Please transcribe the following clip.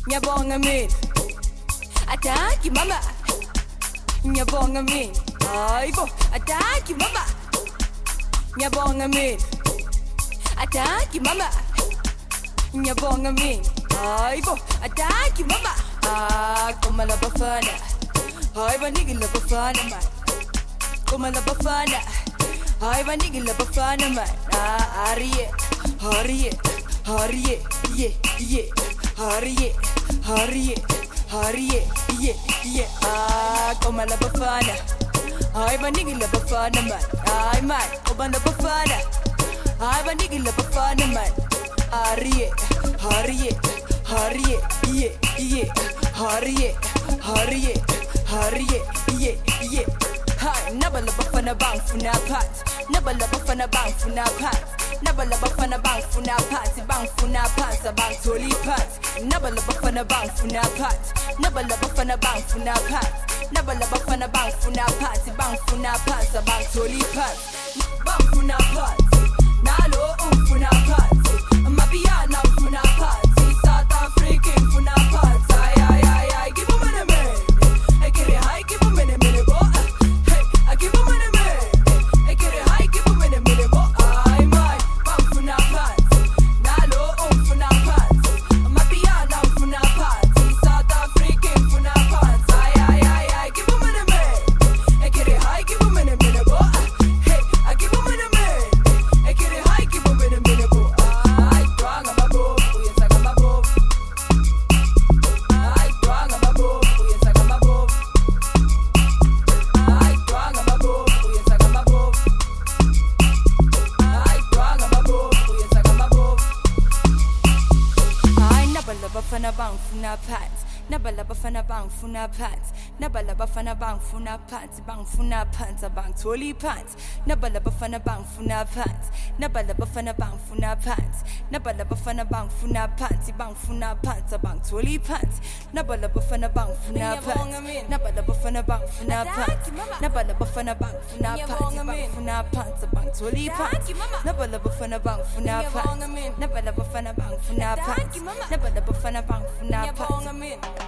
Nyabonga min. Ataki mama. Nyabonga min. Aibo. Ataki mama. Nyabonga min. Ataki mama. Nyabonga min. Aibo. Ataki mama. Kuma la bafana. Aiba nigga la bafana man. Kuma la bafana. Aiba nigga la bafana man. Ariye. Hariye. Hariye. Yeah. Yeah. Hariye. Hariye. Hariye. Yeah. Yeah. Kuma la bafana. Aiba nigga la bafana man. Ay man. Kuma la bafana. Aiba nigga la bafana man. Ariye. Hariye. Hariye. Yeah. Yeah. Hariye. Hariye. Hariye. Yeah. Yeah. Hi, nabala bafana bang funa pat. Nabala bafana bang funa pat. Nabala bafana bang funa pat. Bang funa pat. Bang toli pat. Nabala bafana bang funa pat. Nabala bafana bang funa pat. Nabala bafana bang funa pat. Bang funa pat. Bang toli pat. Bang funa pat. Nalo funa pat. Mabia na funa pat. South African funa pat. Ay, give him a minute. I get it high, give him a minute. Hey, I give him a minute. I get it high, give him a minute. I might bang funa pat. Nalo funa pat. Mabia na funa pat. South African funa pat. Ay, give him a minute. I get it high, give him a minute. Hey, I give him a minute. I get it high, give him a minute. I drang my bob, we saga my bob. I drang my bob, we saga my bob. I drang my bob, we saga my bob. I drang my bob, we saga my bob. I nabala bafana bang funa pat. Nabala bafana bang funa pat. Nabala bafana bang funa pat. Bang funa pat. Bang toli pat. Nabala bafana bang funa pat. Nabala bafana bang funa pat. Nabala bafana bang funa pat. Bang funa pat. Bang toli pat. Nabala bafana bang funa pat. Nabala bafana bang funa pat. Nabala bafana bang funa pat. Bang funa pat. Bang toli pat. Nabala bafana bang funa pat. Nabala bafana bang funa pat. Nabala bafana bang funa pat.